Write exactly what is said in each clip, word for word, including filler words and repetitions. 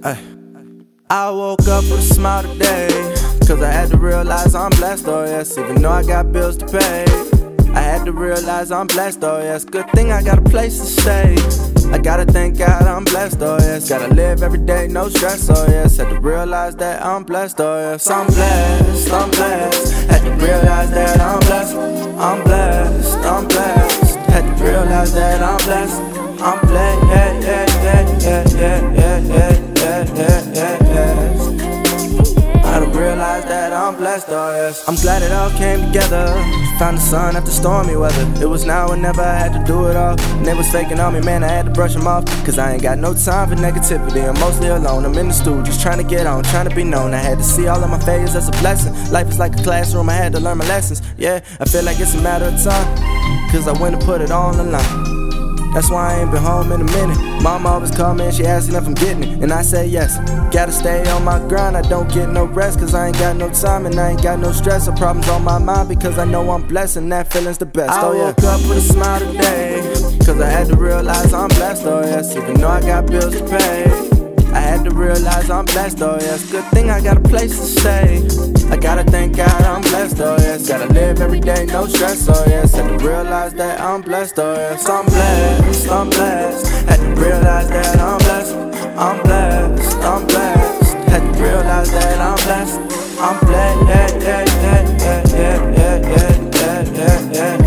Ay. I woke up with a smile today, cause I had to realize I'm blessed, oh yes. Even though I got bills to pay, I had to realize I'm blessed, oh yes. Good thing I got a place to stay. I gotta thank God I'm blessed, oh yes. Gotta live every day, no stress, oh yes. Had to realize that I'm blessed, oh yes. I'm blessed, I'm blessed. Had to realize that I'm blessed. I'm blessed, I'm blessed. Had to realize that I'm blessed. I'm blessed, yeah, yeah, yeah, yeah, yeah, yeah, yeah, yeah, yeah, yeah. I done realized that I'm blessed, oh yes. I'm glad it all came together. Found the sun after stormy weather. It was now or never, I had to do it all. And they was faking on me, man, I had to brush them off. Cause I ain't got no time for negativity. I'm mostly alone, I'm in the studio, just trying to get on, trying to be known. I had to see all of my failures as a blessing. Life is like a classroom, I had to learn my lessons. Yeah, I feel like it's a matter of time, cause I went and put it all on the line. That's why I ain't been home in a minute. Mama always call me and she asking if I'm getting it, and I say yes. Gotta stay on my grind, I don't get no rest, cause I ain't got no time and I ain't got no stress or problems on my mind, because I know I'm blessed and that feeling's the best. I oh, yeah. woke up with a smile today, cause I had to realize I'm blessed, oh yes. Even though I got bills to pay, I had to realize I'm blessed, oh yes. Good thing I got a place to stay. I gotta thank God I'm blessed, oh yes. Gotta live every day, no stress, oh yes. Had to realize that I'm blessed, oh yes. I'm blessed, I'm blessed. Had to realize that I'm blessed. I'm blessed, I'm blessed. Had to realize that I'm blessed. I'm blessed, yeah, yeah, yeah, yeah, yeah, yeah, yeah, yeah,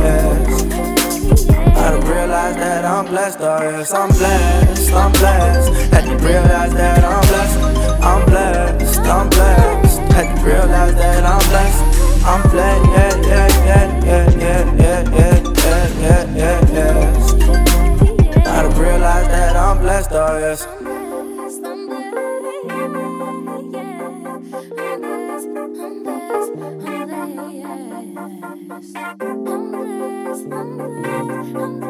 yeah. I done realized that I'm blessed, oh yes. I'm blessed, I'm blessed. Had to realize that I'm blessed. I'm blessed, I'm blessed. Had to realize that I'm blessed. I'm blessed, yeah, yeah, yeah, yeah, yeah, yeah, yeah, yeah, yeah, yeah. I done realized that I'm blessed, oh yes. I'm blessed, I'm blessed, I'm blessed.